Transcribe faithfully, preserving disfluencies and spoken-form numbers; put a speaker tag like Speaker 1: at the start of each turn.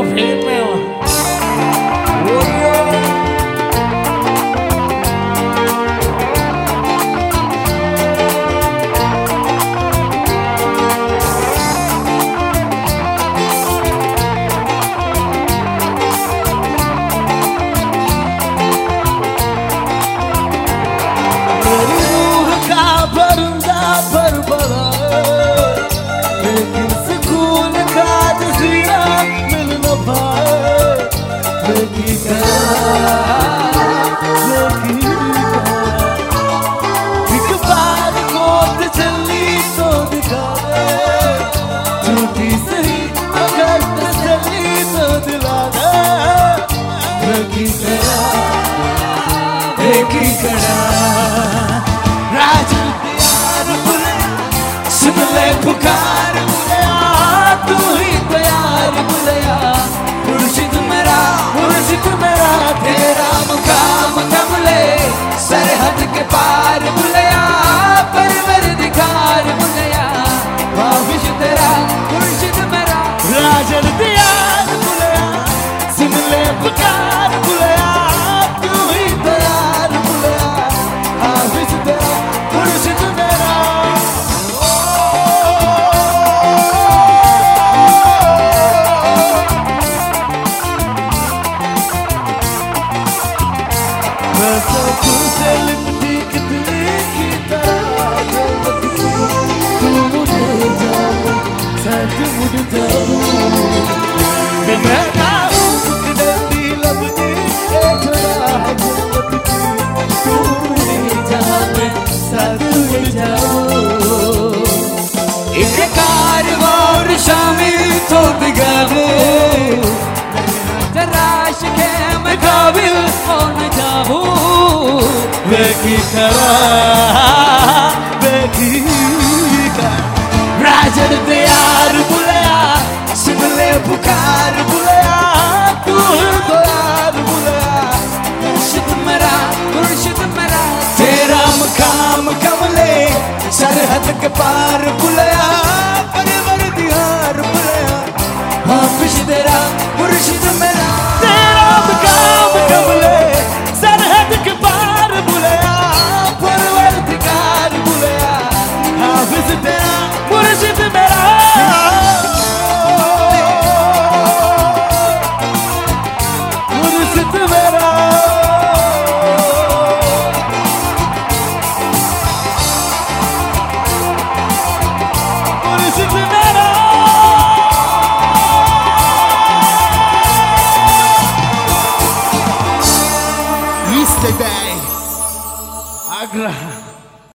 Speaker 1: Fame में हो।
Speaker 2: पुकार बुलाया तू ही प्यार बुलाया, मुर्शिद मेरा मुर्शिद मेरा तेरा मुकाम कमले सरहद के पार बुलाया, परवरदिगार बुलाया वाहिश तेरा मुर्शिद मेरा राजन दियार बुलाया, सुन ले पुकार बुलाया तू ही प्यार बुलाया, वाहिश तेरा मुर्शिद मेरा। शामिल तो दिगावे तराश के मैं काबिल हो न जाऊं, बेकी करा बेकी का राजन दियार बुलाया, सुन ले पुकार बुलाया तू प्यार बुलाया, मुर्शिद मेरा मुर्शिद मेरा तेरा मुकाम कमले सरहद के पार बुलाया, तेरा मुर्शिद मेरा तेरा मुकाम कमले सरहद के पार बुलाया, परवरदिगार बुलाया, हाफिज तेरा मुर्शिद मेरा मुर्शिद मेरा मुर्शिद मेरा।
Speaker 1: Agra